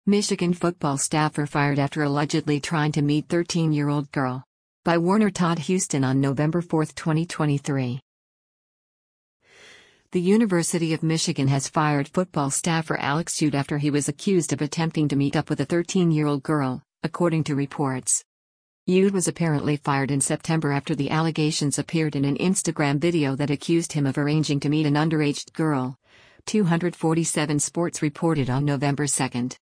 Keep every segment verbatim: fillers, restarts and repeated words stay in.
Michigan football staffer fired after allegedly trying to meet thirteen-year-old girl. By Warner Todd Houston on November fourth, twenty twenty-three. The University of Michigan has fired football staffer Alex Ude after he was accused of attempting to meet up with a thirteen-year-old girl, according to reports. Ude was apparently fired in September after the allegations appeared in an Instagram video that accused him of arranging to meet an underage girl. two forty-seven Sports reported on November second.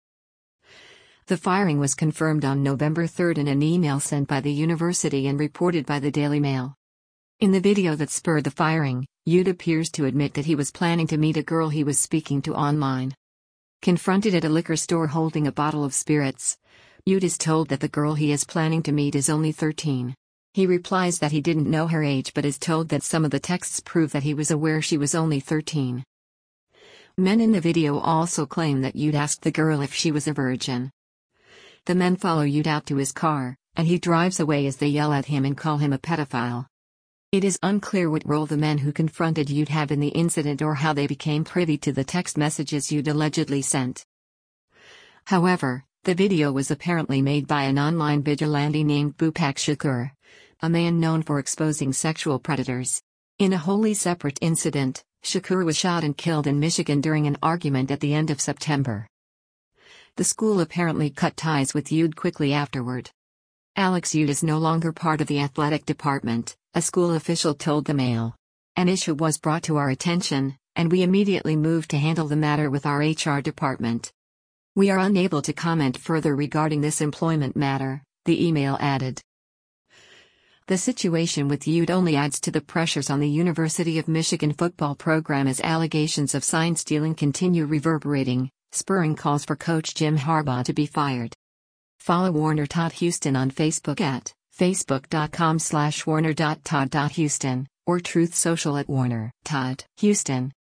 The firing was confirmed on November third in an email sent by the university and reported by the Daily Mail. In the video that spurred the firing, Ude appears to admit that he was planning to meet a girl he was speaking to online. Confronted at a liquor store holding a bottle of spirits, Ude is told that the girl he is planning to meet is only thirteen. He replies that he didn't know her age but is told that some of the texts prove that he was aware she was only thirteen. Men in the video also claim that Ude asked the girl if she was a virgin. The men follow Ude out to his car, and he drives away as they yell at him and call him a pedophile. It is unclear what role the men who confronted Ude have in the incident or how they became privy to the text messages Ude allegedly sent. However, the video was apparently made by an online vigilante named Bhupak Shakur, a man known for exposing sexual predators. In a wholly separate incident, Shakur was shot and killed in Michigan during an argument at the end of September. The school apparently cut ties with Ude quickly afterward. Alex Ude is no longer part of the athletic department, a school official told the Mail. An issue was brought to our attention, and we immediately moved to handle the matter with our H R department. We are unable to comment further regarding this employment matter, the email added. The situation with Ude only adds to the pressures on the University of Michigan football program as allegations of sign stealing continue reverberating, spurring calls for coach Jim Harbaugh to be fired. Follow Warner Todd Houston on Facebook at facebook.com slash warner.todd.houston or Truth Social at Warner Todd Houston.